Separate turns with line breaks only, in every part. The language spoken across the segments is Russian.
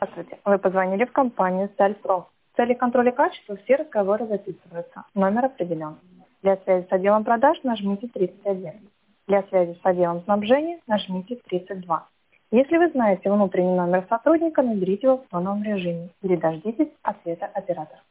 Здравствуйте. Вы позвонили в компанию «Стальпром». В цели контроля качества все разговоры записываются. Номер определен. Для связи с отделом продаж нажмите 31. Для связи с отделом снабжения нажмите 32. Если вы знаете внутренний номер сотрудника, наберите его в фоновом режиме или дождитесь ответа оператора.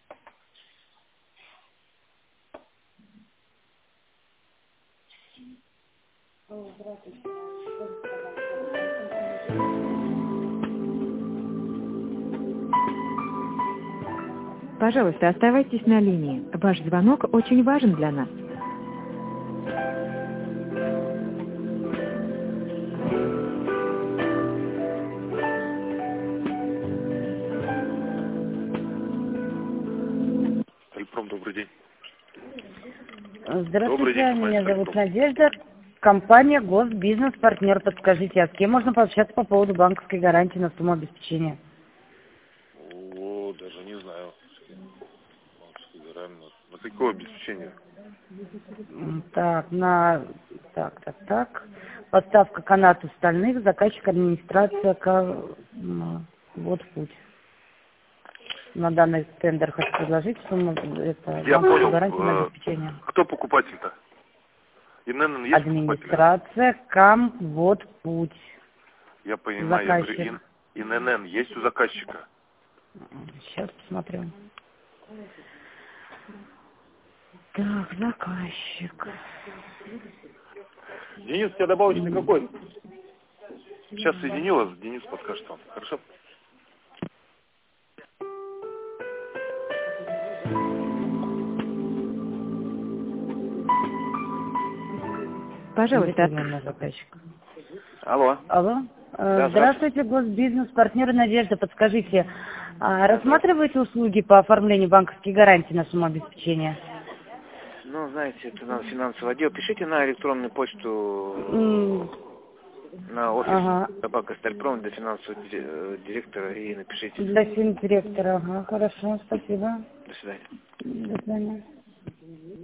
Пожалуйста, оставайтесь на линии. Ваш звонок очень важен для нас.
Стальпром, добрый день.
Здравствуйте,
Добрый день,
меня зовут
Стальпром.
Надежда. Компания «Госбизнес Партнер». Подскажите, а с кем можно пообщаться по поводу банковской гарантии на сумму обеспечения?
О, даже не знаю. На какое обеспечение?
Так, Поставка канатов стальных, заказчик администрация, вот путь. На данный тендер хочу предложить сумму, это
Я
банковская
понял.
гарантия на обеспечение.
Кто покупатель-то? ИНН есть покупатель?
Администрация, вот путь.
Я понимаю, я говорю,
Заказчик.
ИНН есть у заказчика?
Сейчас посмотрю. Так, заказчик.
Денис, у тебя добавочный какой? Сейчас соединю вас, Денис подскажет вам. Хорошо?
Пожалуйста,
На заказчика.
Алло.
Алло.
Да,
Здравствуйте, Госбизнес, партнеры Надежда. Подскажите, рассматриваете услуги по оформлению банковских гарантий на сумму обеспечения?
Ну, знаете, это надо финансовый отдел. Пишите на электронную почту на офис табака Стальпром для финансового директора и напишите.
Для финдиректора, хорошо, спасибо.
До свидания.
До свидания.